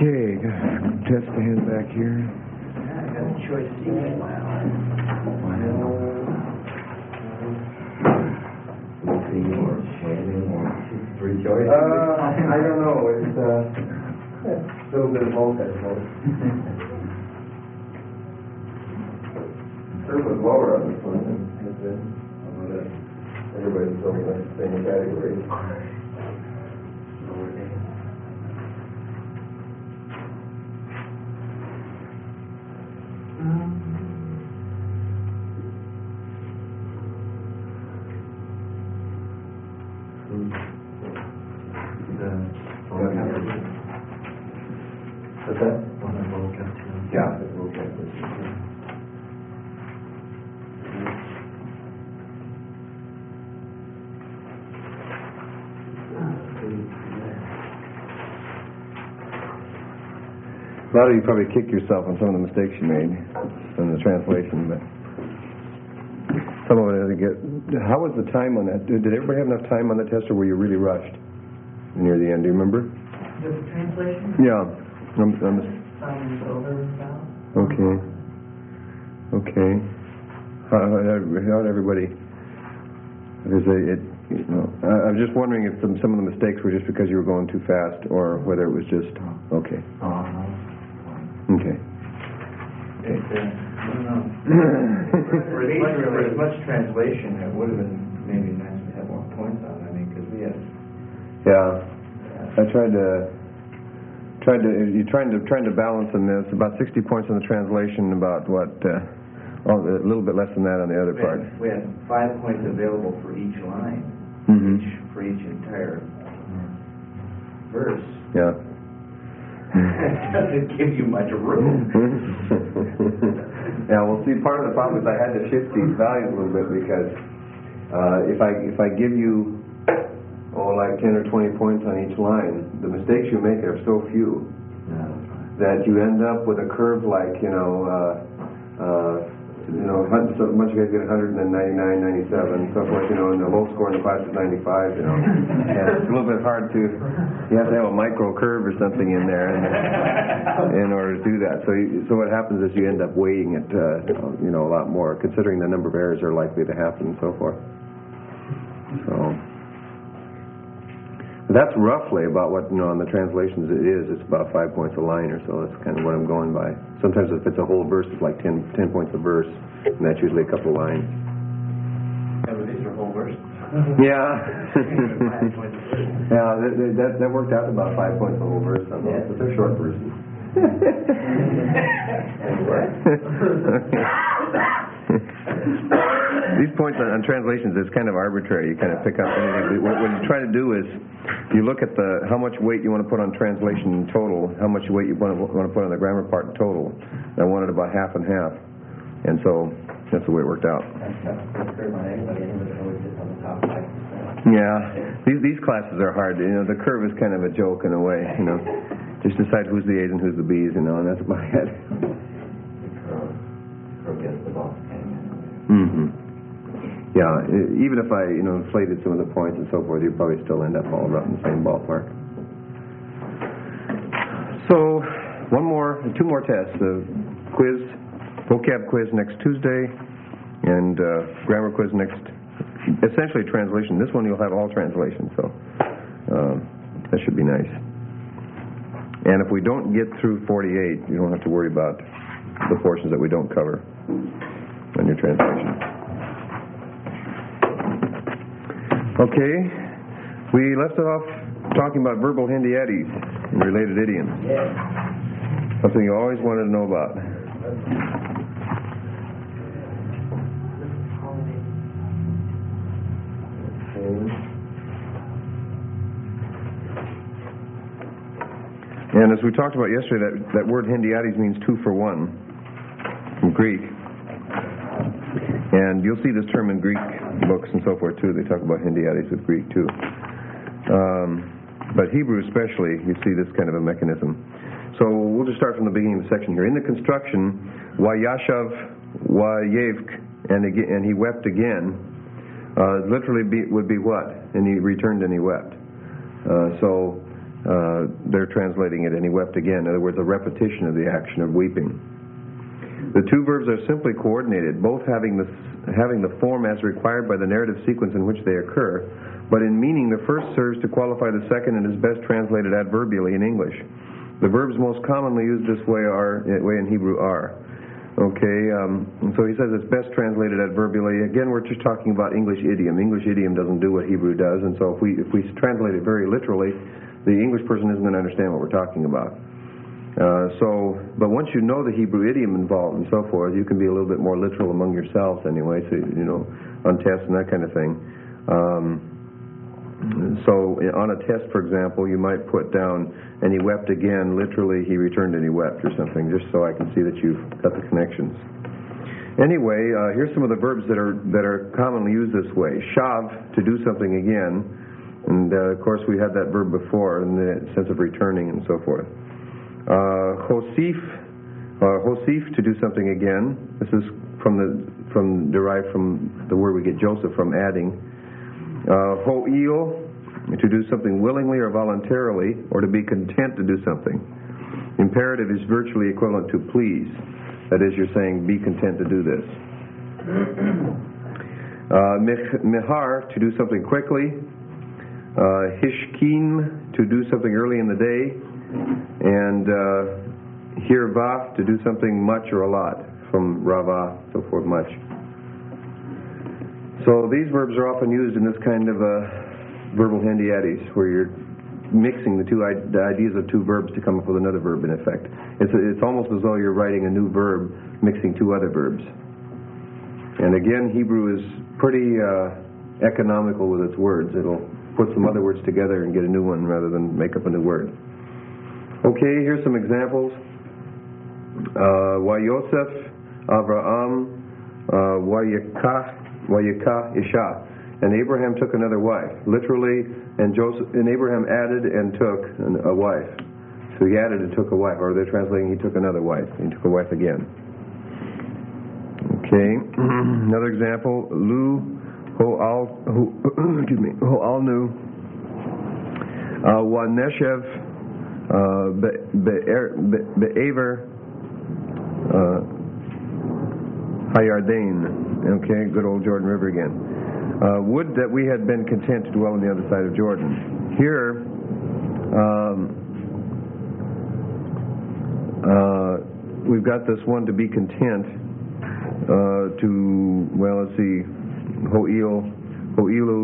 Okay, test the hand back here. I got a choice seat in my arm. Three choices? I don't know. It's a little bit of both, I suppose. Sure was lower on this one than everybody's still in the same category. Lower name. What's that? One of those got two. Yeah, it's okay. A lot of you probably kicked yourself on some of the mistakes you made in the translation, but some of it I think how was the time on that? Did everybody have enough time on the test, or were you really rushed near the end? Do you remember? The translation? Yeah. Okay. How'd everybody? I was just wondering if some of the mistakes were just because you were going too fast, or whether it was just okay. Okay. I don't know. For as much translation, it would have been maybe nice to have more points on it. I mean, because we had. Yeah. I you're trying to balance in this. About 60 points on the translation. About what? A little bit less than that on the other part. We had 5 points available for each line. For each entire verse. Yeah. It doesn't give you much room. Yeah, well, see, part of the problem is I had to shift these values a little bit because if I give you like 10 or 20 points on each line, the mistakes you make are so few that you end up with a curve like so much you guys get 100 and then 99, 97, so forth, and the low score in the class is 95, And it's a little bit hard to, you have to have a micro curve or something in there in order to do that. So what happens is you end up weighing it, a lot more, considering the number of errors are likely to happen and so forth. So that's roughly about what, on the translations it is. It's about 5 points a line or so. That's kind of what I'm going by. Sometimes if it's a whole verse, it's like 10 points a verse, and that's usually a couple of lines. Yeah, but these are whole verses. Yeah. Yeah, that worked out about 5 points a whole verse on those, but they're short verses. These points on translations is kind of arbitrary. You kind of pick up anything. What you try to do is you look at how much weight you want to put on translation in total, how much weight you want to put on the grammar part in total. And I wanted about half and half, and so that's the way it worked out. Yeah, these classes are hard. The curve is kind of a joke in a way. Just decide who's the A's and who's the B's, and that's about it. Yeah, even if I, inflated some of the points and so forth, you'd probably still end up all around in the same ballpark. So, two more tests. Quiz, vocab quiz next Tuesday, and grammar quiz essentially translation. This one you'll have all translation, so that should be nice. And if we don't get through 48, you don't have to worry about the portions that we don't cover on your translation. Okay, we left off talking about verbal Hindiatis and related idioms. Yeah. Something you always wanted to know about. And as we talked about yesterday, that word Hindiatis means 2 for 1 from Greek. And you'll see this term in Greek books and so forth, too. They talk about Hindiatis with Greek, too. But Hebrew especially, you see this kind of a mechanism. So we'll just start from the beginning of the section here. In the construction, Wayashav, Wayevk, and he wept again, literally would be what? And he returned and he wept. So they're translating it, and he wept again. In other words, a repetition of the action of weeping. The two verbs are simply coordinated, both having the form as required by the narrative sequence in which they occur, but in meaning the first serves to qualify the second and is best translated adverbially in English. The verbs most commonly used this way in Hebrew are. Okay, so he says it's best translated adverbially. Again, we're just talking about English idiom. English idiom doesn't do what Hebrew does, and so if we translate it very literally, the English person isn't going to understand what we're talking about. But once you know the Hebrew idiom involved and so forth, you can be a little bit more literal among yourselves anyway, so, on tests and that kind of thing. So on a test, for example, you might put down, and he wept again, literally he returned and he wept or something, just so I can see that you've got the connections. Anyway, here's some of the verbs that are commonly used this way. Shav, to do something again, and of course we had that verb before in the sense of returning and so forth. Hosif, to do something again. This is derived from the word we get Joseph from, adding. Ho'il, to do something willingly or voluntarily, or to be content to do something. Imperative is virtually equivalent to please. That is, you're saying, be content to do this. Mihar, to do something quickly. Hishkin, to do something early in the day. And hirvah, to do something much or a lot, from rava, so forth, much. So these verbs are often used in this kind of verbal handiatis, where you're mixing the ideas of two verbs to come up with another verb in effect. It's almost as though you're writing a new verb mixing two other verbs. And again, Hebrew is pretty economical with its words. It'll put some other words together and get a new one rather than make up a new word. Okay, here's some examples. Yosef, Avraham, Wayikah Isha, and Abraham took another wife. Literally, and Abraham added and took a wife. So he added and took a wife, or they're translating he took another wife. He took a wife again. Okay, another example. Lu Ho'alnu Waneshev Be'aver Hayardain. Okay, good old Jordan River again. Would that we had been content to dwell on the other side of Jordan. Here, we've got this one, to be content, let's see, ho'ilu,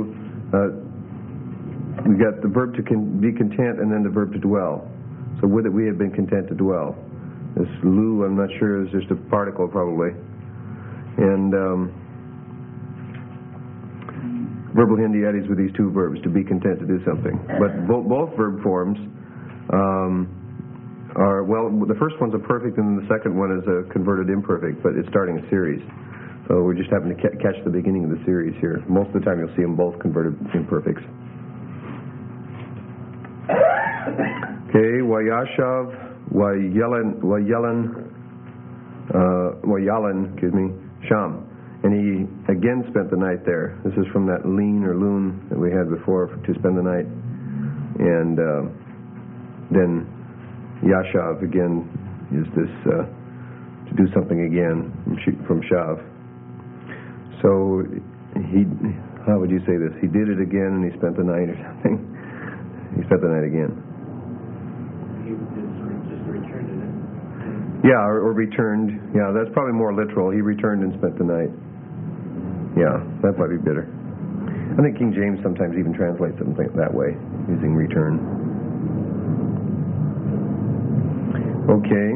we got the verb to be content and then the verb to dwell. So would that we had been content to dwell. This lu, I'm not sure, is just a particle probably. And verbal handiatis with these two verbs, to be content to do something. But both verb forms are, the first one's a perfect and the second one is a converted imperfect, but it's starting a series. So we just happen to catch the beginning of the series here. Most of the time you'll see them both converted imperfects. Okay, Wayashav, Wayalan, Sham. And he again spent the night there. This is from that lean or loon that we had before, to spend the night. And then Yashav again is this, to do something again, from Shav. So how would you say this? He did it again and he spent the night or something. He spent the night again. He just returned it. Yeah, or returned. Yeah, that's probably more literal. He returned and spent the night. Yeah, that might be better. I think King James sometimes even translates something that way, using return. Okay.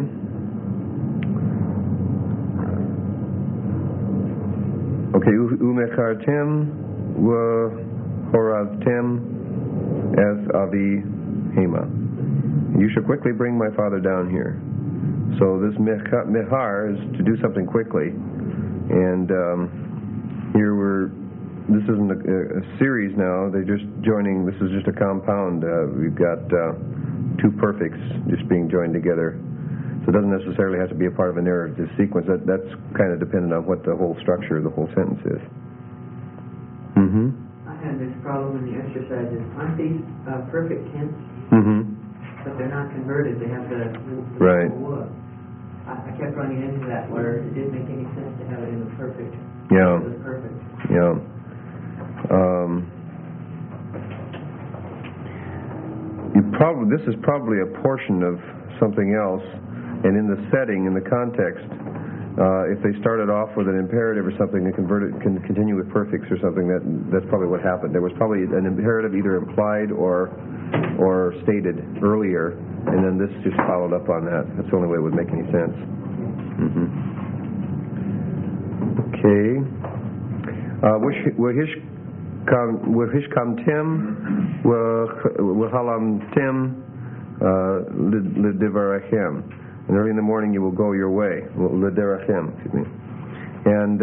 Okay, umechartem wa horaztem as avi hema. You shall quickly bring my father down here. So this mihar is to do something quickly, and here this isn't a series now. They're just joining. This is just a compound. We've got two perfects just being joined together. So it doesn't necessarily have to be a part of a narrative sequence. That's kind of dependent on what the whole structure of the whole sentence is. I had this problem in the exercises. Aren't these perfect tense Mm-hmm. but they're not converted, they have the Right. wood. I kept running into that where it didn't make any sense to have it in the perfect. Yeah. It was perfect. Yeah. This is probably a portion of something else, and in the setting, in the context, if they started off with an imperative or something and can continue with perfects or something, that's probably what happened. There was probably an imperative either implied or stated earlier, and then this just followed up on that. That's the only way it would make any sense. Mm-hmm. Okay. Wahishkamtem, wahalamtem, ledevarachem. And early in the morning you will go your way. Ledevarachem, excuse me. And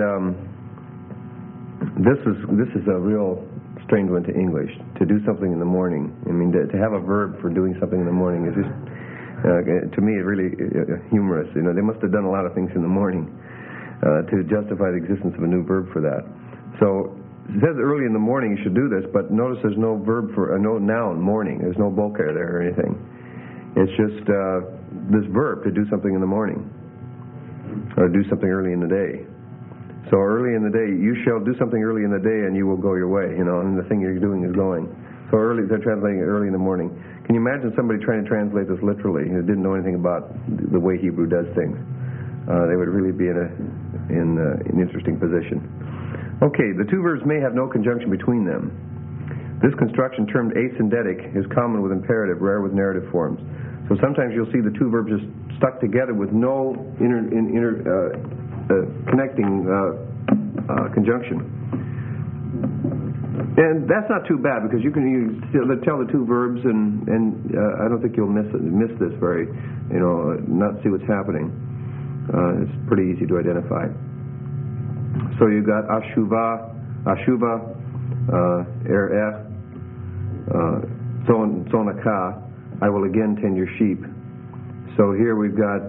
this is a real strange one to English. To do something in the morning. I mean, to have a verb for doing something in the morning is just, to me, really humorous. You know, they must have done a lot of things in the morning to justify the existence of a new verb for that. So it says early in the morning you should do this, but notice there's no verb for no noun, morning. There's no boker there or anything. It's just this verb to do something in the morning or do something early in the day. So early in the day, you shall do something early in the day and you will go your way, you know, and the thing you're doing is going. So early, they're translating it early in the morning. Can you imagine somebody trying to translate this literally who didn't know anything about the way Hebrew does things? They would really be in an interesting position. Okay, the two verbs may have no conjunction between them. This construction, termed asyndetic, is common with imperative, rare with narrative forms. So sometimes you'll see the two verbs just stuck together with no connecting conjunction. And that's not too bad because you can tell the two verbs and I don't think you'll miss this very, not see what's happening. It's pretty easy to identify. So you got ashuva, zonaka, I will again tend your sheep. So here we've got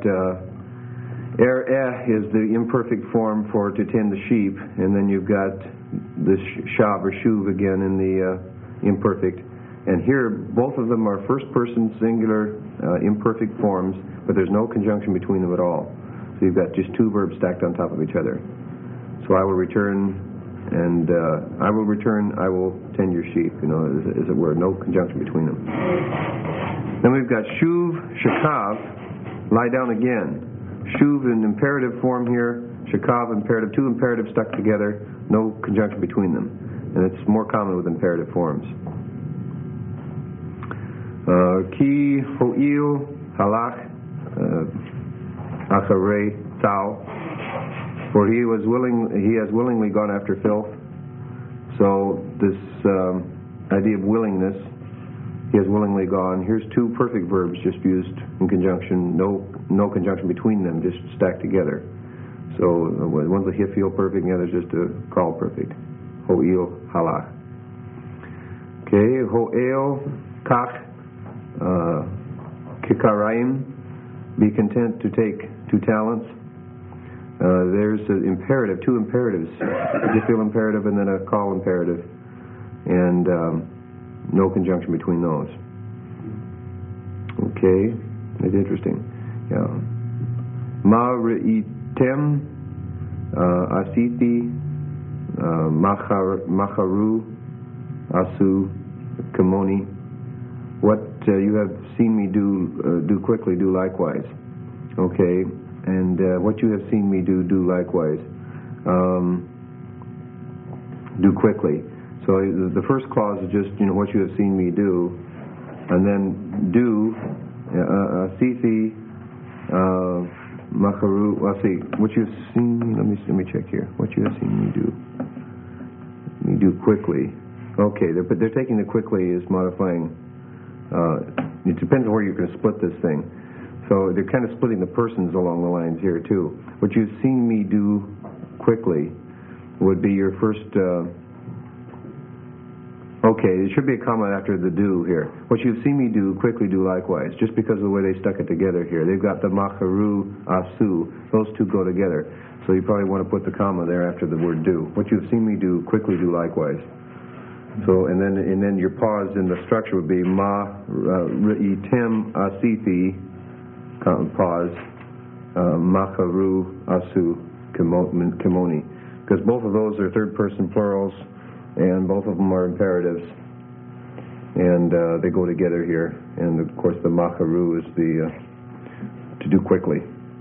is the imperfect form for to tend the sheep, and then you've got the shav or shuv again in the imperfect. And here both of them are first person singular imperfect forms, but there's no conjunction between them at all. So you've got just two verbs stacked on top of each other. So I will return, and I will tend your sheep, as it were, no conjunction between them. Then we've got shuv, shakav, lie down again. Shuv in imperative form here, shakav imperative, two imperatives stuck together, no conjunction between them. And it's more common with imperative forms. Ki, ho'il, halach, acharei, tau. For he has willingly gone after filth. So this idea of willingness, he has willingly gone. Here's two perfect verbs just used in conjunction, no conjunction between them, just stacked together. So one's a hifil perfect and the other's just a call perfect. Ho'il, halach. Okay, ho'el, kach, kikaraim, be content to take 2 talents. There's an imperative, 2 imperatives, a hifil imperative and then a call imperative, and no conjunction between those. Okay, that's interesting. Yeah. Ma re'item, asiti, macharu, asu, kamoni. What you have seen me do quickly, do likewise. Okay, and what you have seen me do likewise. Do quickly. So the first clause is just, what you have seen me do, and then do, asithi, macharu, well, see, what you have seen me, let me check here. What you have seen me do quickly. Okay, they're taking the quickly is modifying, it depends on where you're going to split this thing. So they're kind of splitting the persons along the lines here too. What you've seen me do quickly would be your first, okay, there should be a comma after the do here. What you've seen me do, quickly do likewise, just because of the way they stuck it together here. They've got the macharu, asu, those two go together. So you probably want to put the comma there after the word do. What you've seen me do, quickly do likewise. So, and then your pause in the structure would be ma ri'itim asithi, pause, macharu asu kimoni. Because both of those are third person plurals, and both of them are imperatives. And they go together here. And of course the macharu is the to do quickly.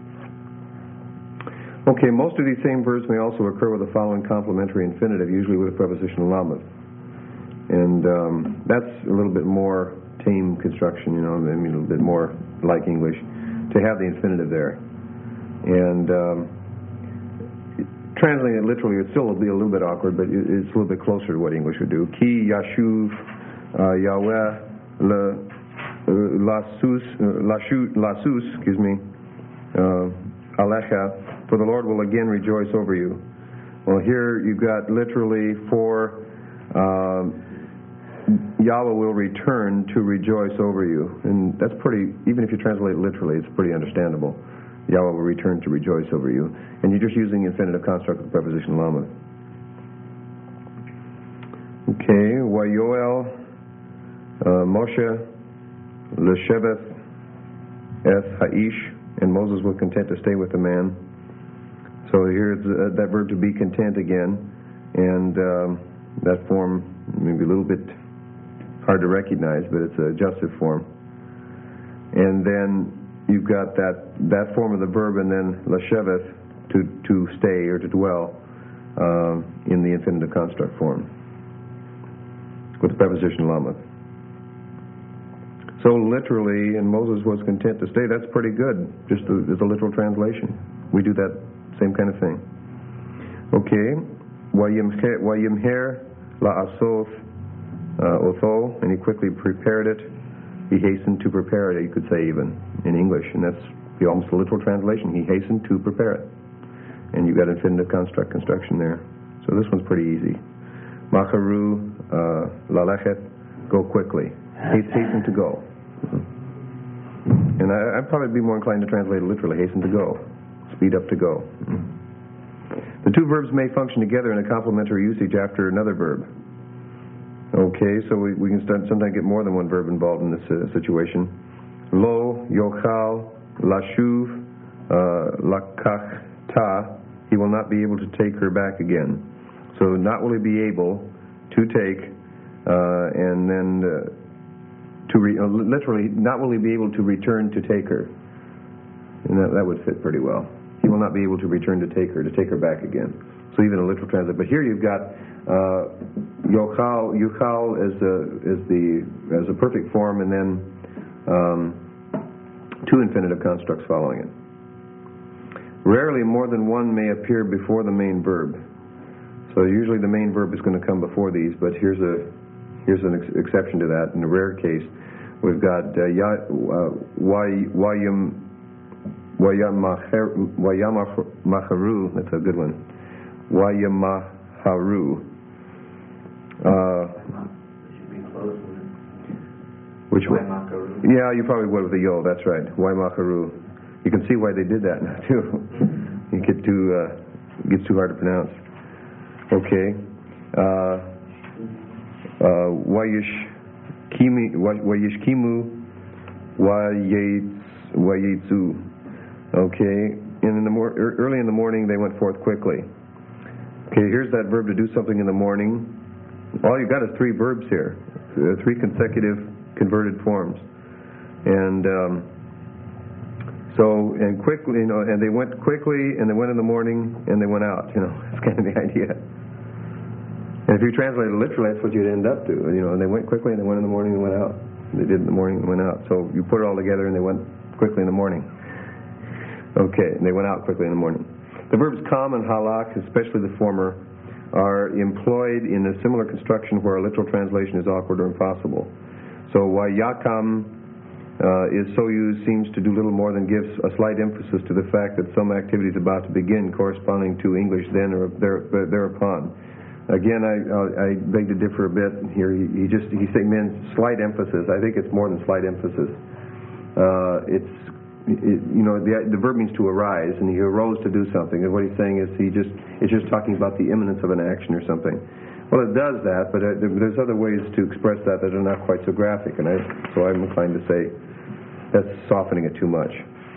Okay, most of these same verbs may also occur with the following complementary infinitive, usually with a prepositional lamed. And that's a little bit more tame construction, I mean a little bit more like English, to have the infinitive there. And translating it literally, it still will be a little bit awkward, but it's a little bit closer to what English would do. Ki yashuv Yahweh lasus, alecha, for the Lord will again rejoice over you. Well, here you've got literally for Yahweh will return to rejoice over you. And that's pretty, even if you translate it literally, it's pretty understandable. Yahweh will return to rejoice over you. And you're just using the infinitive construct of the preposition lamed. Okay, Wayoel, Moshe, Lesheveth, Es Haish, and Moses was content to stay with the man. So here's that verb to be content again, and that form may be a little bit hard to recognize, but it's a adjussive form. And then you've got that form of the verb, and then Lesheveth, to stay or to dwell, in the infinitive construct form with the preposition lamed. So literally, and Moses was content to stay, that's pretty good, just as a literal translation. We do that same kind of thing. Okay, Wayimher la'asof otho, and he quickly prepared it. He hastened to prepare it, you could say even, in English, and that's almost a literal translation. He hastened to prepare it. And you've got infinitive construct construction there. So this one's pretty easy. Macharu lalechet, go quickly. Hasten to go. And I'd probably be more inclined to translate it literally, hasten to go. Speed up to go. The two verbs may function together in a complementary usage after another verb. Okay, so we can sometimes get more than one verb involved in this situation. Lo, yochal, lashuv, lakachta, he will not be able to take her back again. So not will he be able to take, and then literally, not will he be able to return to take her. And that would fit pretty well. He will not be able to return to take her back again. So even a literal translation. But here you've got yuchal as a perfect form, and then two infinitive constructs following it. Rarely more than one may appear before the main verb. So usually the main verb is going to come before these, but here's an exception to that. In a rare case, we've got Wayamaharu, that's a good one. Wayamaharu. Should be close with it. Which one? Wayamaharu. Yeah, you probably would with the yo, that's right. Wayamaharu. You can see why they did that now, too. It gets too hard to pronounce. Okay. Wayishkimu, Wayetsu. Okay. And early in the morning, they went forth quickly. Okay, here's that verb to do something in the morning. All you got is three verbs here, three consecutive converted forms, and quickly, and they went quickly, and they went in the morning, and they went out. That's kind of the idea. And if you translate it literally, that's what you'd end up to. And they went quickly, and they went in the morning, and went out. They did in the morning and went out. So you put it all together, and they went quickly in the morning. Okay, and they went out quickly in the morning. The verbs kam and halak, especially the former, are employed in a similar construction where a literal translation is awkward or impossible. So wayakam is so used seems to do little more than gives a slight emphasis to the fact that some activity is about to begin corresponding to English then or thereupon. Again, I beg to differ a bit here. He meant slight emphasis. I think it's more than slight emphasis. The verb means to arise, and he arose to do something. And what he's saying is it's just talking about the imminence of an action or something. Well, it does that, but there's other ways to express that are not quite so graphic, and so I'm inclined to say that's softening it too much.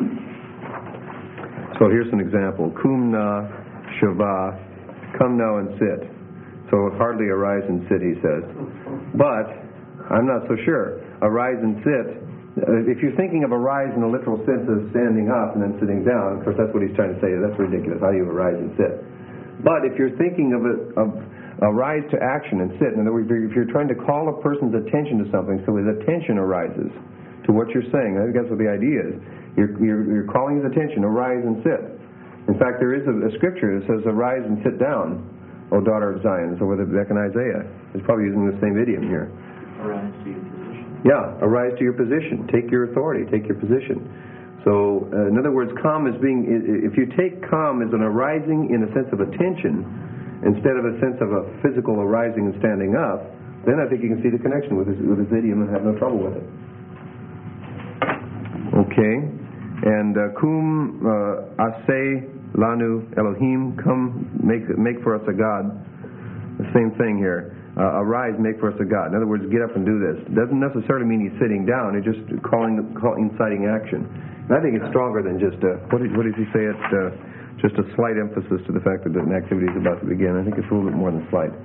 So here's an example. Kum na shava, come now and sit. So hardly arise and sit, he says. But I'm not so sure. Arise and sit. If you're thinking of arise in the literal sense of standing up and then sitting down, of course that's what he's trying to say. That's ridiculous. How do you arise and sit? But if you're thinking of arise to action and sit, in other words, if you're trying to call a person's attention to something so his attention arises to what you're saying, I think that's what the idea is. You're calling his attention, arise and sit. In fact, there is a scripture that says, arise and sit down, O daughter of Zion. So whether back in Isaiah, it's probably using the same idiom here. Arise to your position. Yeah, arise to your position. Take your authority. Take your position. So, in other words, calm is being, if you take calm as an arising in a sense of attention, instead of a sense of a physical arising and standing up, then I think you can see the connection with his idiom and have no trouble with it. Okay. And kum aseh lanu Elohim, come make for us a God. The same thing here. Arise, make for us a God. In other words, get up and do this. It doesn't necessarily mean he's sitting down. It's just inciting action. And I think it's stronger than just what did he say? It just a slight emphasis to the fact that an activity is about to begin. I think it's a little bit more than slight.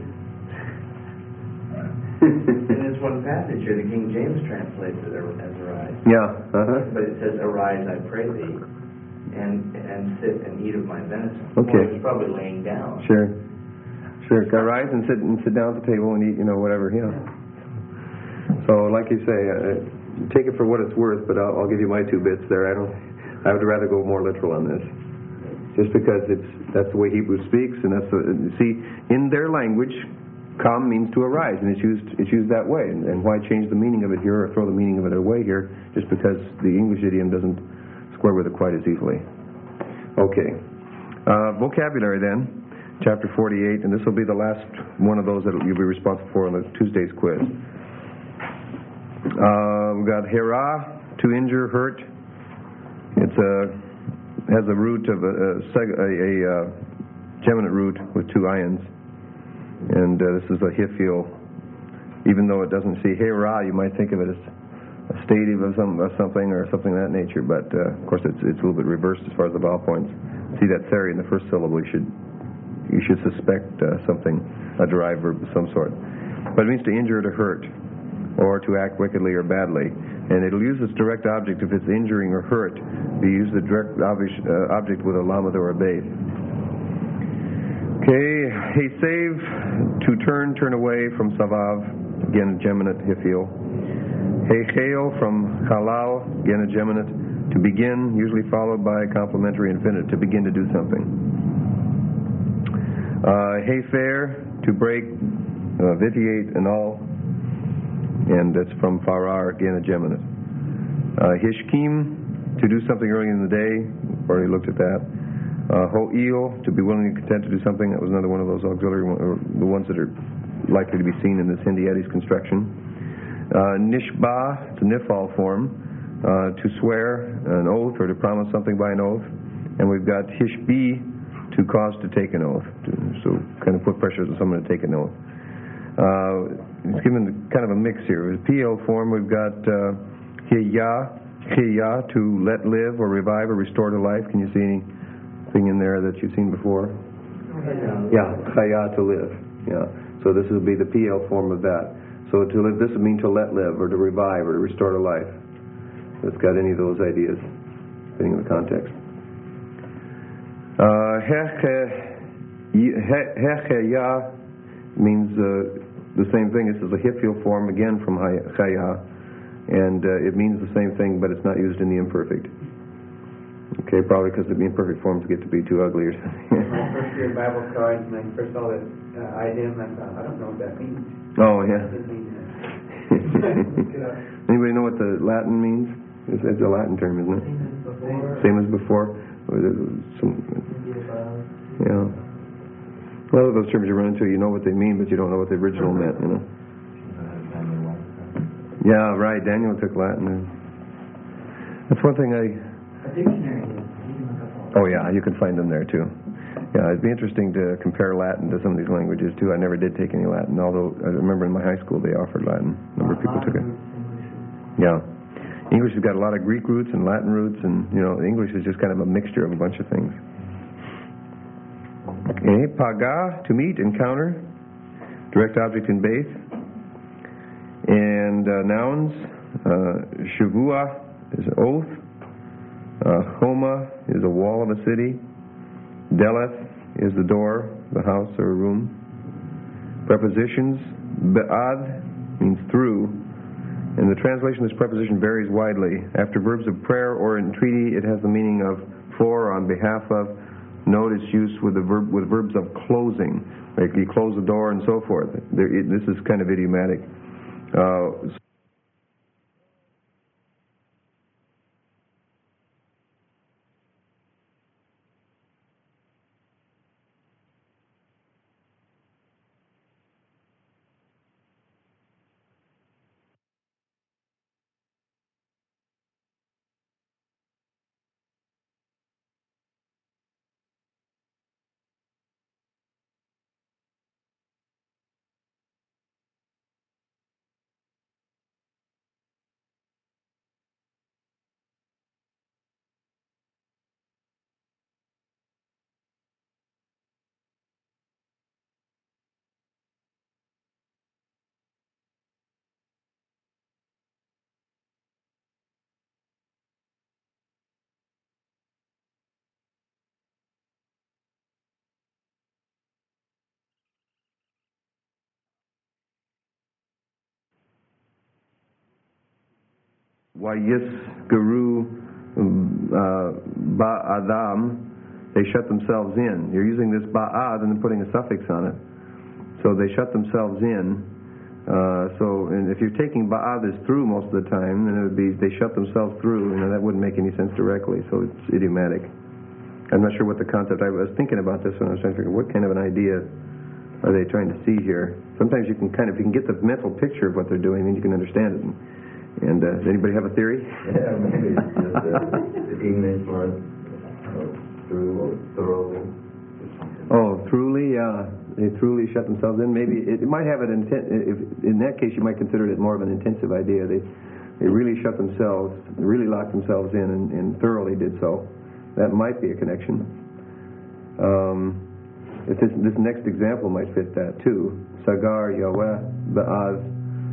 In this one passage here, the King James translates it as arise. Yeah. Uh-huh. But it says, arise, I pray thee, and sit and eat of my venison. Okay. Well, he's probably laying down. Sure. Arise and sit down at the table and eat, whatever. Yeah. So, like you say, take it for what it's worth, but I'll give you my 2 bits there. I would rather go more literal on this, just because that's the way Hebrew speaks, and see, in their language, come means to arise, and it's used that way. And why change the meaning of it here or throw the meaning of it away here just because the English idiom doesn't square with it quite as easily? Okay. Vocabulary then. Chapter 48, and this will be the last one of those that you'll be responsible for on the Tuesday's quiz. We've got hera, to injure, hurt. It has a root of a geminate root with 2 ions, and this is a hiphil. Even though it doesn't say hera, you might think of it as a stative of something or something of that nature, but of course it's a little bit reversed as far as the vowel points. See that theri in the first syllable, you should suspect something, a derived verb of some sort. But it means to injure or to hurt, or to act wickedly or badly. And it'll use its direct object if it's injuring or hurt. You use the direct object with a lamed or a beit. Okay, save, to turn away from savav, again geminate hiphil. Chel from halal, again a geminate, to begin, usually followed by a complementary infinitive, to begin to do something. Fair, to break, vitiate, and all, and that's from farar, again a geminate. Hishkim, to do something early in the day, already looked at that. Ho'il, to be willing and content to do something, that was another one of those auxiliary, the ones that are likely to be seen in this Hindi Eddie's construction. Nishba, it's a nifal form, to swear an oath or to promise something by an oath. And we've got hishbi, to cause to take an oath, so kind of put pressure on someone to take an oath. It's given kind of a mix here. With PL form, we've got hiya, to let live or revive or restore to life. Can you see anything in there that you've seen before? Yeah, chaya, to live. Yeah. So this would be the PL form of that. So to live, this would mean to let live or to revive or to restore to life. If it's got any of those ideas, depending on the context. Hecheya means the same thing. This is a hiphil form, again from chaya, and it means the same thing, but it's not used in the imperfect. Okay, probably because the imperfect forms get to be too ugly or something. My first year Bible cards, when I first saw that idiom, I thought, I don't know what that means. Oh, yeah. It means, Anybody know what the Latin means? It's a Latin term, isn't it? Same as before. Yeah. A lot of those terms you run into, you know what they mean, but you don't know what the original meant, Yeah, right. Daniel took Latin. That's one thing A dictionary is. You can look up all. Oh, yeah, you can find them there, too. Yeah, it'd be interesting to compare Latin to some of these languages, too. I never did take any Latin, although I remember in my high school they offered Latin. A number of people took it. Yeah. English has got a lot of Greek roots and Latin roots, and, English is just kind of a mixture of a bunch of things. Okay, paga, to meet, encounter, direct object in base. And nouns, shavua is an oath. Homa is a wall of a city. Deleth is the door, the house or a room. Prepositions, be'ad means through. And the translation of this preposition varies widely. After verbs of prayer or entreaty, it has the meaning of for, on behalf of. Note its use with verbs of closing, like you close the door and so forth. This is kind of idiomatic. Wayisgaru ba'adam, they shut themselves in. You're using this ba'ad and then putting a suffix on it. So they shut themselves in. And if you're taking ba'ad as through most of the time, then it would be they shut themselves through. That wouldn't make any sense directly, so it's idiomatic. I'm not sure what the concept. I was thinking about this when I was trying to figure what kind of an idea are they trying to see here. Sometimes you can if you can get the mental picture of what they're doing, then you can understand it. And does anybody have a theory? Yeah, maybe it's just the English word through or thoroughly. Oh, truly, they truly shut themselves in. Maybe it might have an intent. In that case, you might consider it more of an intensive idea. They really shut themselves, really locked themselves in, and thoroughly did so. That might be a connection. If this next example might fit that too. Sagar Yahweh Ba'az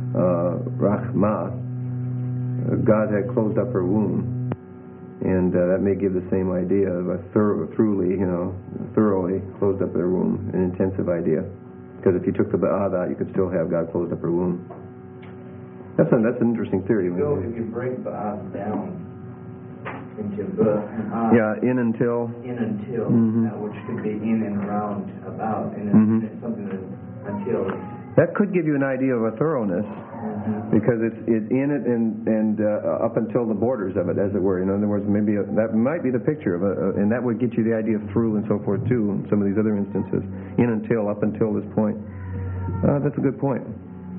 Rachmah. God had closed up her womb, and that may give the same idea of a thoroughly closed up their womb, an intensive idea. Because if you took the ba'ad out, you could still have God closed up her womb. That's an interesting theory. Still, if you break ba'ad down into and ad, yeah, in until, which could be in and around, about, and it's something that until. That could give you an idea of a thoroughness, because it's in it and up until the borders of it, as it were. In other words, maybe that might be the picture of and that would get you the idea of through and so forth too. In some of these other instances, in until, up until this point. That's a good point.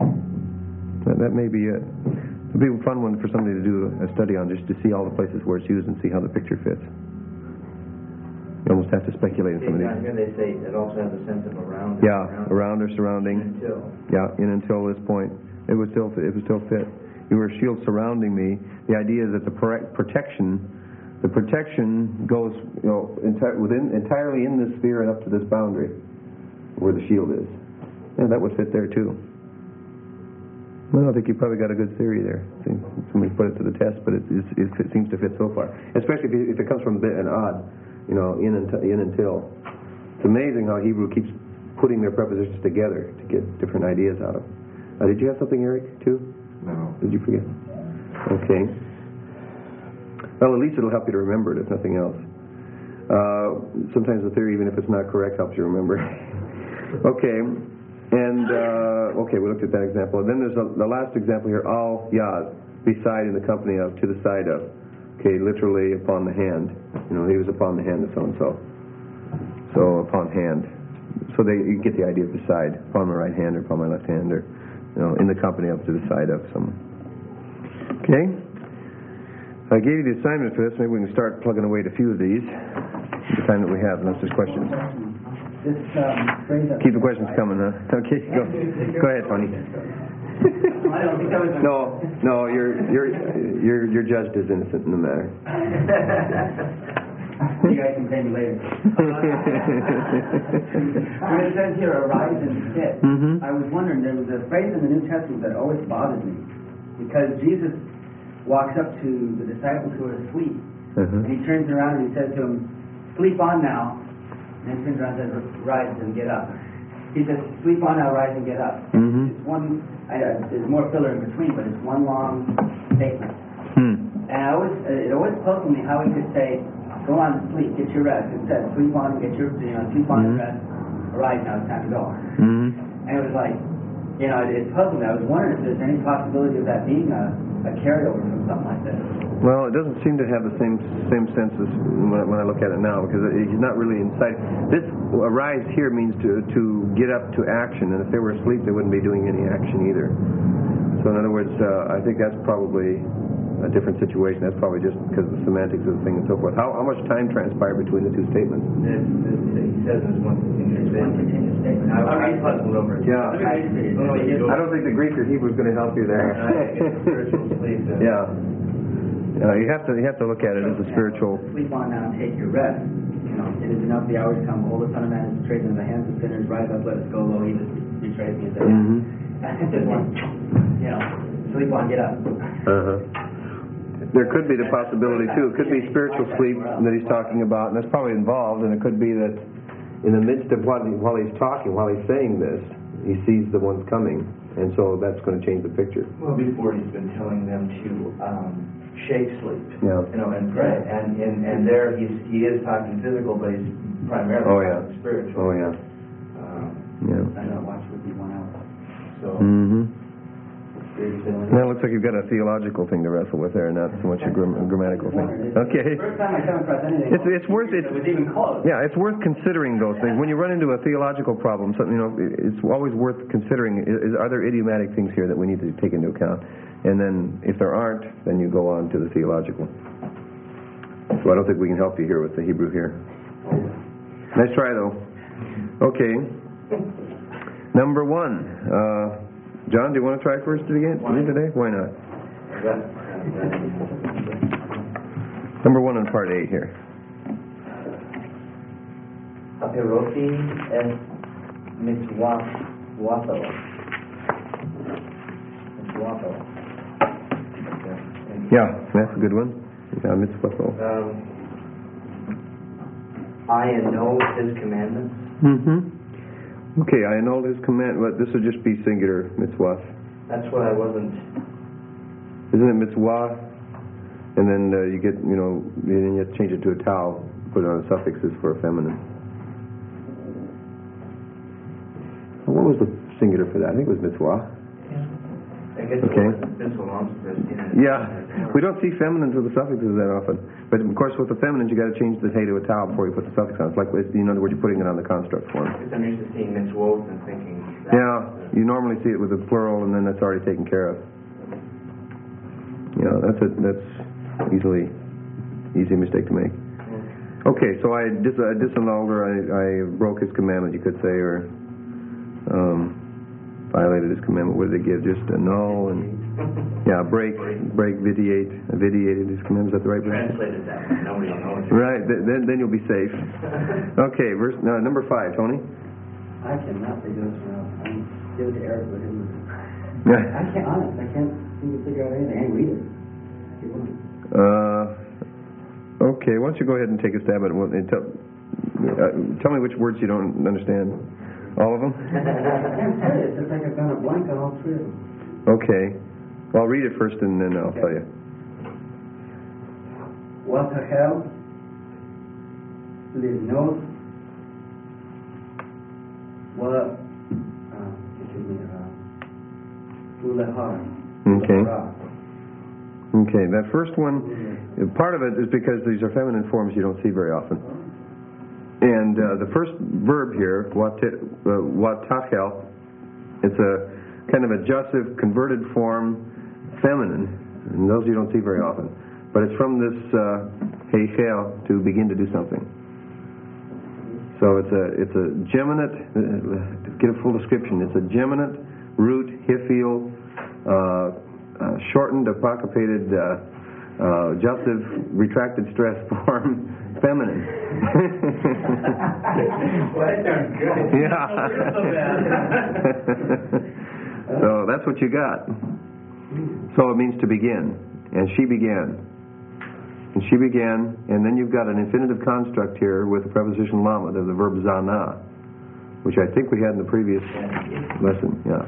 That may be it. It'd be a fun one for somebody to do a study on, just to see all the places where it's used and see how the picture fits. You almost have to speculate in some of these. Here they say it also has a sense of around. Yeah, around or surrounding. Until. Yeah, in until this point. It would still fit. You were a shield surrounding me. The idea is that the protection goes, entirely in this sphere and up to this boundary where the shield is. And that would fit there too. Well, I think you probably got a good theory there. Somebody put it to the test, but it seems to fit so far. Especially if it comes from an odd, in until. It's amazing how Hebrew keeps putting their prepositions together to get different ideas out of. Did you have something, Eric, too? No. Did you forget? Okay. Well, at least it'll help you to remember it, if nothing else. Sometimes the theory, even if it's not correct, helps you remember. Okay. And, we looked at that example. And then there's the last example here, al yad, beside, in the company of, to the side of. Okay, literally upon the hand. He was upon the hand of so-and-so. So, upon hand. So you get the idea of beside, upon my right hand or upon my left hand, or in the company up to the side of someone. Okay? I gave you the assignment for this. Maybe we can start plugging away at a few of these, the time that we have, unless there's questions. this phrase that... Keep the questions coming, huh? Okay, go ahead, Tony. I don't think that was... No, you're judged as innocent in the matter. You guys can pay me later. When it says here, arise and sit, I was wondering, there was a phrase in the New Testament that always bothered me, because Jesus walks up to the disciples who are asleep, and he turns around and he says to them, sleep on now, and then turns around and says, rise and get up. He says, sleep on now, rise and get up. It's one, there's more filler in between, but it's one long statement. And it always puzzled me how he could say, go on to sleep, get your rest. It said, sleep on, sleep on and rest. Arise, now it's time to go. And it was like, it puzzled me. I was wondering if there's any possibility of that being a carryover from something like this. Well, it doesn't seem to have the same sense as when I look at it now, because he's not really inside. This arise here means to get up to action, and if they were asleep, they wouldn't be doing any action either. So in other words, I think that's probably a different situation. That's probably just because of the semantics of the thing and so forth. How much time transpired between the two statements? He says there's one continuous statement. I puzzled over it. Yeah. I don't think the Greek or Hebrew is going to help you there. Spiritual sleep. Yeah. You have to look at it as a spiritual. Sleep on now and take your rest. It is enough, the hours come. Behold, the Son of Man is betrayed into the hands of sinners. Rise up, let us go. Lo, he just betrays me. Just one, sleep on, get up. There could be the possibility too. It could be spiritual sleep that he's talking about, and that's probably involved. And it could be that in the midst of while he's talking, while he's saying this, he sees the ones coming, and so that's going to change the picture. Well, before he's been telling them to shake sleep, and pray, and there he is talking physical, but he's primarily talking spiritual. Oh yeah. I know, watch would be 1 hour. So. Well, it looks like you've got a theological thing to wrestle with there, not so much a grammatical thing. Okay. First time I come across anything, it's worth it. It was even close. Yeah, it's worth considering those things when you run into a theological problem. So, it's always worth considering. Are there idiomatic things here that we need to take into account? And then, if there aren't, then you go on to the theological. So I don't think we can help you here with the Hebrew here. Nice try, though. Okay. Number 1. John, do you want to try first again today? Why not? Number 1 on part 8 here. Aperosi es mitzwato. Yeah, that's a good one. Yeah, mitzwato. I annul his commandments. Okay, I annulled his command. But this would just be singular, mitzvah. That's what I wasn't. Isn't it mitzvah? And then you get, then you have to change it to a tau, put on suffixes for a feminine. What was the singular for that? I think it was mitzvah. I guess it's so long. Yeah, we don't see feminines with the suffixes that often. But of course, with the feminines, you got to change the hey to a tau before you put the suffix on. It's like, in other words, you're putting it on the construct form. I'm used to seeing mitzvot and thinking. Yeah, you normally see it with a plural, and then that's already taken care of. That's easy mistake to make. Okay, so I disannulled or I broke his commandment, you could say, or violated his commandment. What did they give? Just annul and vitiated his commandment. Is that the right word? Translated that way. Nobody knows. Right. Then you'll be safe. Okay, number 5, Tony. I cannot figure this out. I'm still to Eric with him. I can't seem to figure out anything. I can't read it. Okay, why don't you go ahead and take a stab at it and tell me which words you don't understand. All of them? I can't tell you. It's just like I've gone a blank on all 3 of them. Okay. Well, I'll read it first and then I'll tell you. What the hell? Livnos. What? Ulahar. Okay, that first one, part of it is because these are feminine forms you don't see very often. And the first verb here, watachel, it's a kind of adjussive, converted form, feminine, and those you don't see very often. But it's from this heichel, to begin to do something. So it's a geminate. To get a full description, it's a geminate root hiphil, shortened, apocryphated, adjussive, retracted stress form, feminine. Well, that sounds good. Yeah. So that's what you got. So it means to begin, and she began. And she began, and then you've got an infinitive construct here with the preposition lamed of the verb zana, which I think we had in the previous lesson. Yeah.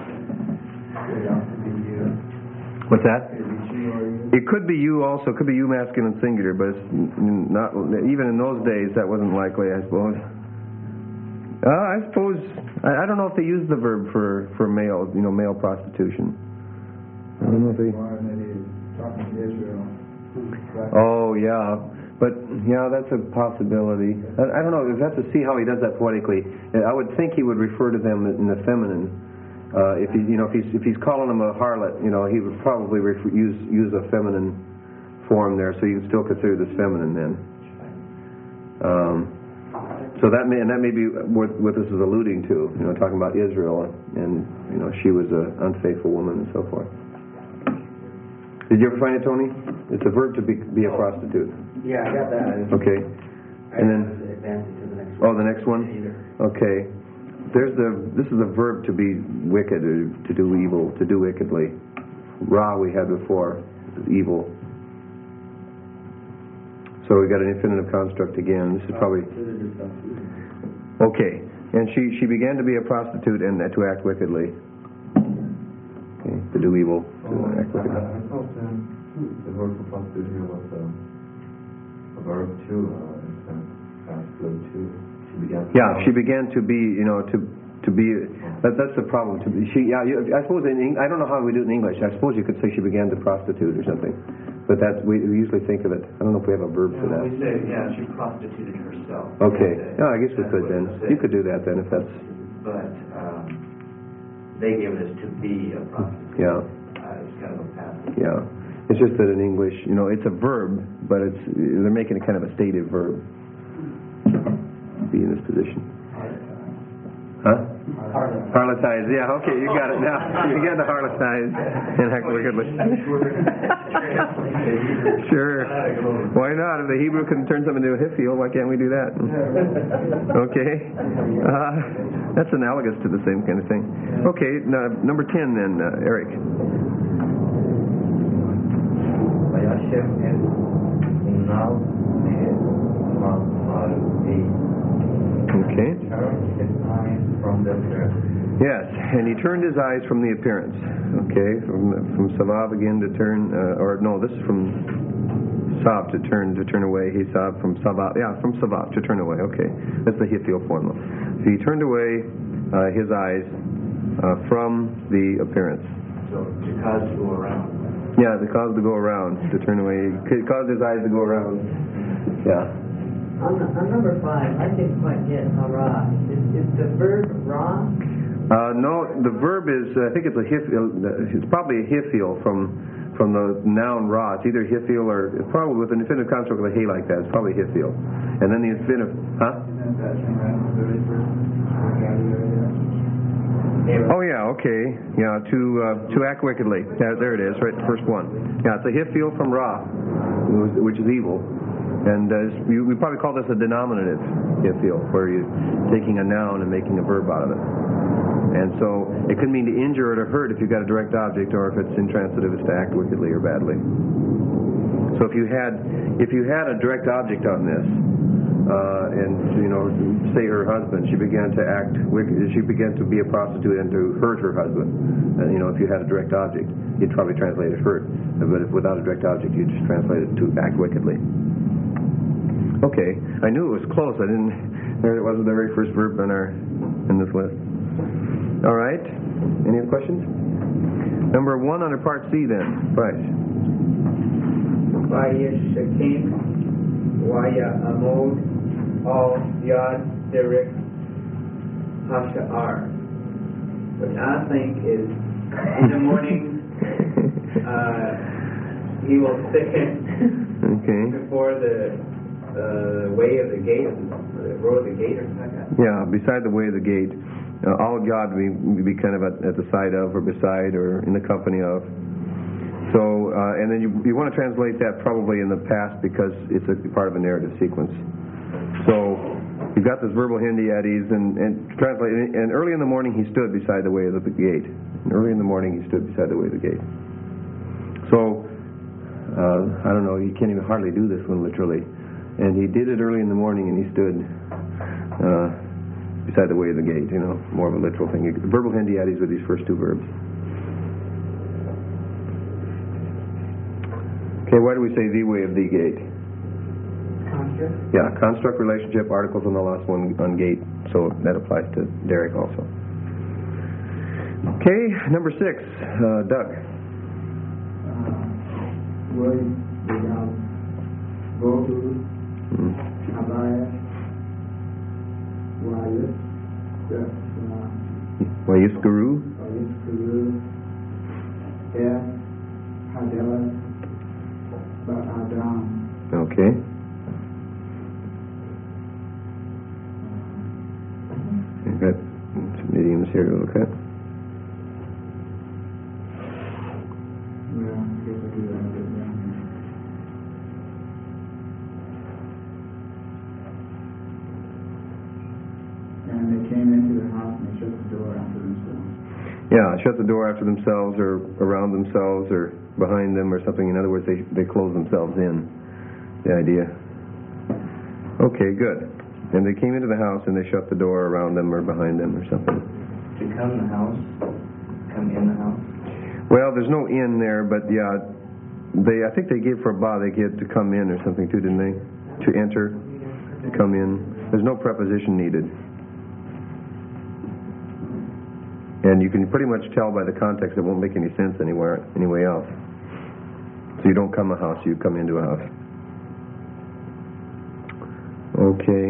What's that? It could be you also. It could be you masculine singular, but it's not. Even in those days, that wasn't likely, I suppose. I suppose I don't know if they used the verb for male, male prostitution. I don't know if they. Talking to Israel. Oh, yeah. But, yeah, that's a possibility. I don't know. We'll have to see how he does that poetically. I would think he would refer to them in the feminine. If he's calling them a harlot, he would probably use a feminine form there, so you can still consider this feminine then. So that may be what this is alluding to, talking about Israel, and she was an unfaithful woman and so forth. Did you ever find it, Tony? It's a verb to be a prostitute. Yeah, I got that. Okay. And then Advance it to the next one. the next one. Okay. This is a verb to be wicked, or to do evil, to do wickedly. Ra we had before, evil. So we got an infinitive construct again. This is probably okay. And she began to be a prostitute and to act wickedly. Okay, to do evil, to act wickedly. I thought the word for prostitute here was a verb too, instead of past good too. She began to be, to be. That's the problem. I suppose I don't know how we do it in English. I suppose you could say she began to prostitute or something, but we usually think of it. I don't know if we have a verb for that. We say, she prostituted herself. Okay. I guess we could then. You could do that then if that's. But they gave us to be a prostitute. Yeah. It's kind of a passive. Yeah. It's just that in English, it's a verb, but they're making it kind of a stative verb. Be in this position. Huh? Harlotize. Yeah, okay, you got it now. You got the harlotize and act wickedly. Sure. Why not? If the Hebrew can turn something into a hiphil, why can't we do that? Okay. That's analogous to the same kind of thing. Okay, now, number 10 then, Eric. Okay. Yes, and he turned his eyes from the appearance. Okay, from Savav again to turn, this is from Sav to turn away. He saw from Savav, from Savav to turn away. Okay, that's the hiphil formula. So he turned away his eyes from the appearance. So to cause to go around. Yeah, the cause to go around, to turn away. It caused his eyes to go around. Yeah. On number 5, I didn't quite get hara. Is the verb ra? No, the verb is, I think it's a hiphil. It's probably a hiphil from the noun ra. It's either hiphil or, it's probably with an infinitive construct with a hey like that. It's probably hiphil. And then the infinitive, Oh yeah, okay. Yeah, to act wickedly. Yeah, there it is, right, the first one. Yeah, it's a hiphil from ra, which is evil. And we probably call this a denominative hiphil, where you're taking a noun and making a verb out of it. And so it could mean to injure or to hurt if you've got a direct object, or if it's intransitive, it's to act wickedly or badly. So if you had a direct object on this, and say her husband, she began to act wicked, she began to be a prostitute and to hurt her husband. And, if you had a direct object, you'd probably translate it hurt. But if without a direct object, you'd just translate it to act wickedly. Okay, I knew it was close. It wasn't the very first verb in this list. All right. Any other questions? Number 1 under part C then. Bryce. Vaya Shekim, Vaya Amod, Al Yad Derek Hasha'ar. Which I think is in the morning he will thicken before the the way of the gate, the road of the gate or something like that? Yeah, beside the way of the gate. All of God would be kind of at the side of, or beside, or in the company of. So, and then you want to translate that probably in the past because it's a part of a narrative sequence. So, you've got this verbal Hindi at ease, and translate. And early in the morning he stood beside the way of the gate. And early in the morning he stood beside the way of the gate. So, I don't know, you can't even hardly do this one literally. And he did it early in the morning, and he stood beside the way of the gate, more of a literal thing. Verbal Hindi at ease with these first two verbs. Okay, why do we say the way of the gate? Construct. Yeah, construct, relationship, articles on the last one on gate, so that applies to Derek also. Okay, number 6, Doug. Word without Godu, Abaya, Wayus Guru. Hadela, Adam. Okay. You've got some idioms here to look at. Well, I guess I do that a bit down here. And they came into the house and they shut the door after themselves. Yeah, shut the door after themselves or around themselves or behind them or something. In other words, they close themselves in. The idea. Okay, good. And they came into the house and they shut the door around them or behind them or something. To come in the house? Come in the house? Well, there's no in there, but yeah, I think they gave for ba, they get to come in or something too, didn't they? To enter, to come in. There's no preposition needed. And you can pretty much tell by the context it won't make any sense anyway else. So you don't come a house, you come into a house. Okay.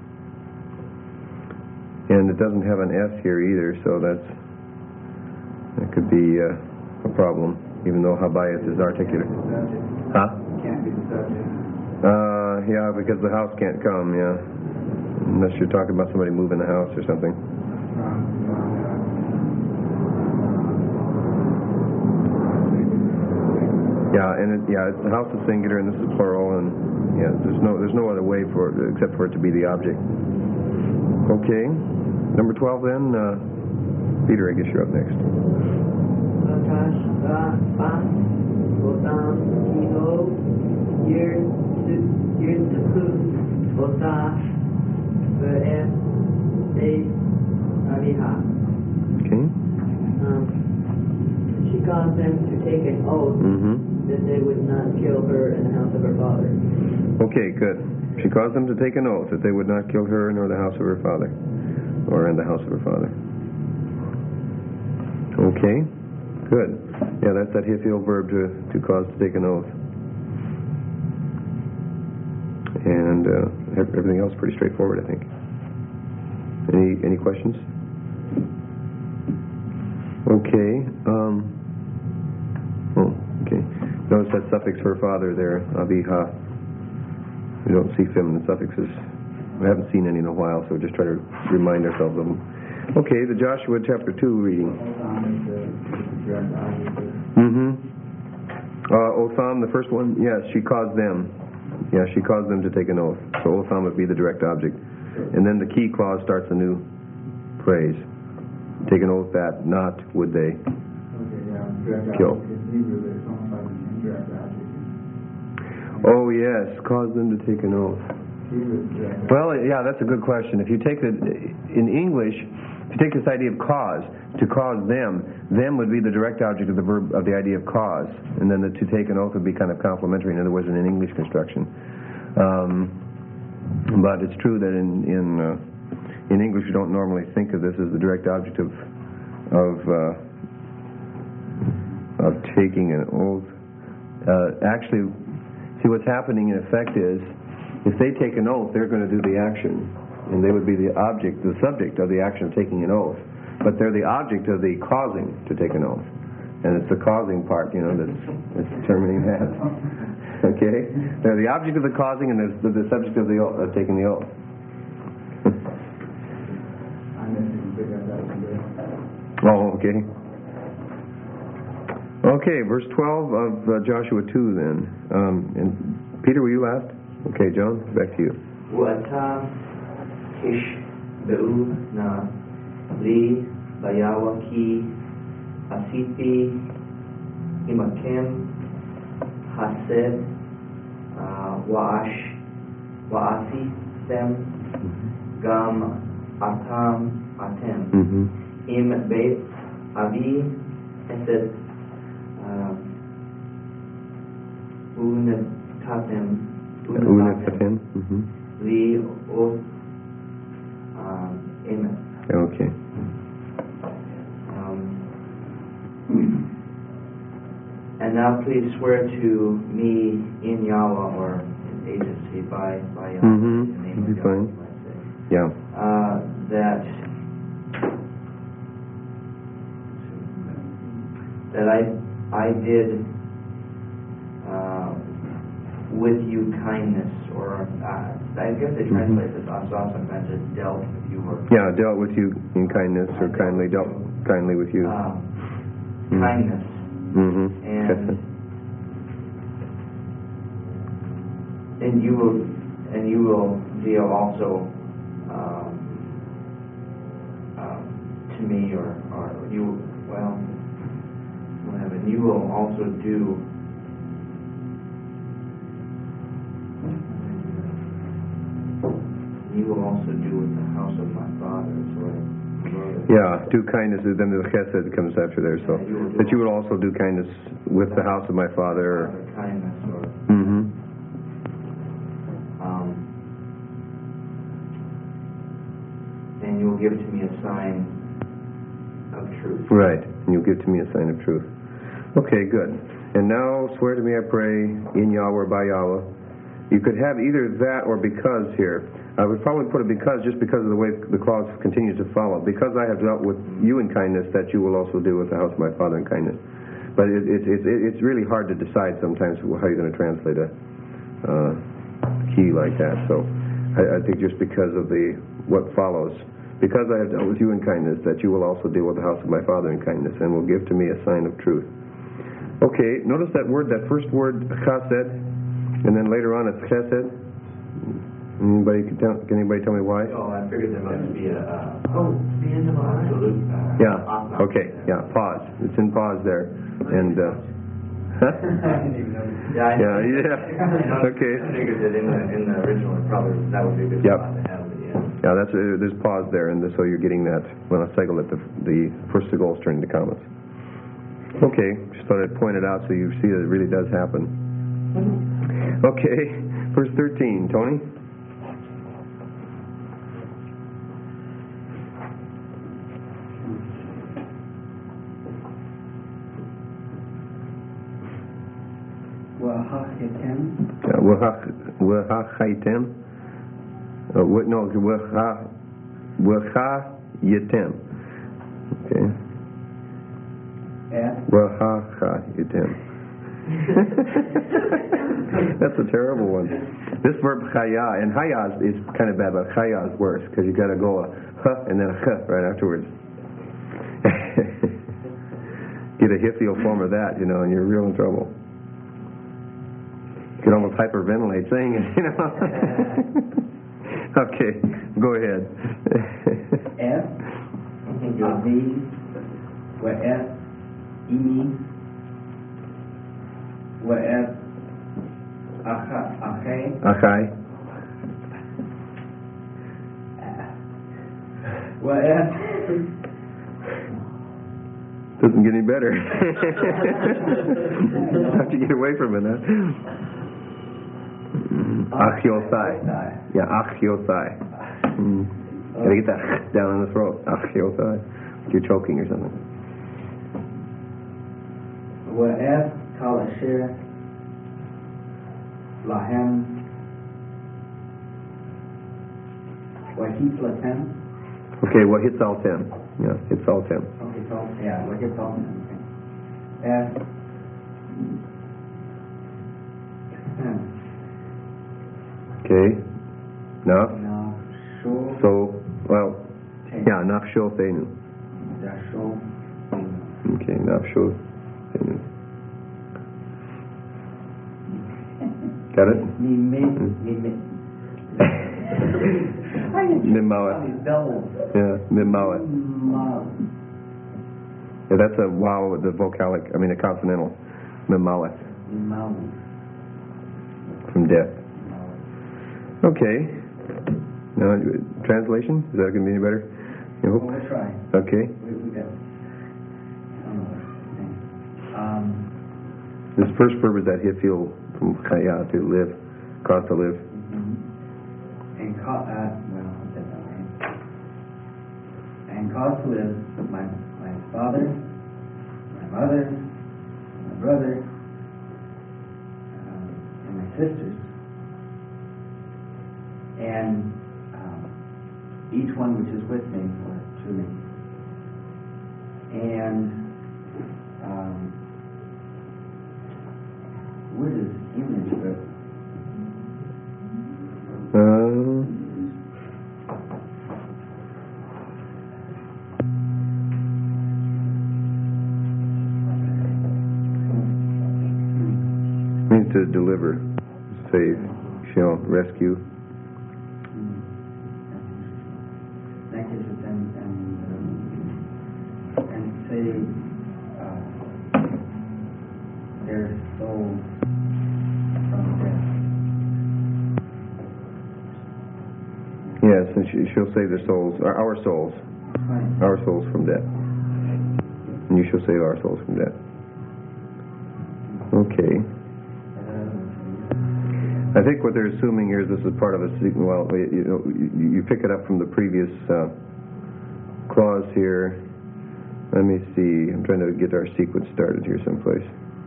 And it doesn't have an S here either, so that could be a problem, even though habayat is articulate. Huh? Can't be the subject. Yeah, because the house can't come, yeah. Unless you're talking about somebody moving the house or something. Yeah, and the house is singular and this is plural, and yeah, there's no other way for it except for it to be the object. Okay, number 12 then. Peter, I guess you're up next. Okay. She caused them to take an oath that they would not kill her in the house of her father. Okay, good. She caused them to take an oath that they would not kill her nor the house of her father, or in the house of her father. Okay, good. Yeah, that's that hifil verb to cause to take an oath. And everything else pretty straightforward, I think. Any questions? Okay. Okay. Notice that suffix for father there, abiha. We don't see feminine suffixes. We haven't seen any in a while, so just try to remind ourselves of them. Okay, the Joshua chapter 2 reading. Otham, the first one, yes, she caused them. Yeah, she caused them to take an oath. So Otham would be the direct object. And then the key clause starts a new phrase. Take an oath that not would they kill. Oh yes, cause them to take an oath. Well, yeah, that's a good question. If you take it in English, if you take this idea of cause, to cause them would be the direct object of the verb of the idea of cause, and then the to take an oath would be kind of complementary. In other words, in an English construction. But it's true that in English you don't normally think of this as the direct object of taking an oath. Actually, see what's happening in effect is, if they take an oath, they're going to do the action, and they would be the subject of the action of taking an oath. But they're the object of the causing to take an oath. And it's the causing part, that's determining that. Okay? They're the object of the causing, and there's the subject of the oath, taking the oath. Oh, okay. Okay, verse 12 of Joshua 2 then. And Peter, were you last? Okay, John, back to you. Wa'ata ish be'u na li bayawa ki asiti imakem hased wa'asi sem gam atem im beit avi esed unetatem li os amen. Okay. And now please swear to me in Yahweh or in agency by Yahweh. In the name of be Yahweh, fine. you might say. Yeah. That I did with you kindness, or I guess they translate this sometimes as dealt with you, or yeah, dealt with you in kindness, or kindly dealt kindly with you. Kindness, and you will deal also to me, or you whatever. You will also do. You will also do with the house of my father. Yeah, do kindness, then the chesed comes after there. So that you would also do kindness with the house of my father. Kindness, or and you will give to me a sign of truth. Right, and you'll give to me a sign of truth. Okay, good. And now swear to me, I pray, in Yahweh or by Yahweh. You could have either that or because here. I would probably put it because, just because of the way the clause continues to follow. Because I have dealt with you in kindness, that you will also do with the house of my father in kindness. But it's really hard to decide sometimes how you're going to translate a key like that. So I think just because of what follows. Because I have dealt with you in kindness, that you will also deal with the house of my father in kindness, and will give to me a sign of truth. Okay, notice that first word, chesed, and then later on it's chesed. Can anybody tell me why? Oh, I figured there must be the end of all absolute. Yeah. Okay. Yeah. Pause. It's in pause there, and. Yeah. Okay. I figured that in the original, that would be a good spot to have. Yeah, there's pause there, and so you're getting that when I cycle at the first goals turn into comments. Okay, just thought I'd point it out so you see that it really does happen. Okay, verse 13, Tony. Wahachaitem. Wachayetem. Okay. Wachayetem. That's a terrible one. This verb chaya, and chaya is kind of bad, but chaya is worse because you got to go a huh and then a ch right afterwards. Get a hiphil form of that, and you're real in trouble. You can almost hyperventilate saying it, Okay, go ahead. F, Avi, Wa'ef, Imi, Wa'ef, Achai, Wa'ef. Doesn't get any better. Have to get away from it, huh? Achiosai. Yeah, achiosai. Gotta get that down in the throat. Achiosai. If you're choking or something. Wa'ef kalashir lahem wahit latem. Okay, well, hits all 10. Yeah, hits all 10. Okay, so, yeah, wahit all 10. S. Okay. Naf. Now, Sho. So, well, Tenu. yeah, Naf Sho Thenu. Dasho. Tenu. Okay, Naf Sho Thenu. Got it? Mimawat. Yeah, Mimawat. Yeah, that's a wow with the vocalic, I mean a consonantal. Mimawat. From death. Okay. Now, translation? Is that going to be any better? You hope? We'll try. Okay. We got. This first verb is that hifil from chaya, to live, cause to live. And well, I'll say that way. And cause to live, my father, my mother, my brother, and my sisters, and each one which is with me or to me, and what is image? But means to deliver, save, show, rescue. And save their souls from death. Yes, and she'll save their souls, our souls, Right. our souls from death. And you shall save our souls from death. Okay. I think what they're assuming here is this is part of a sequence. Well, you pick it up from the previous clause here. Let me see. I'm trying to get our sequence started here someplace.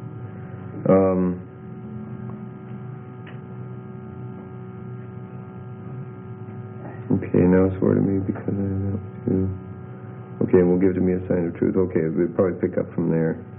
Okay, now swear to me because I know to. Okay, we'll give to me a sign of truth. Okay, we'll probably pick up from there.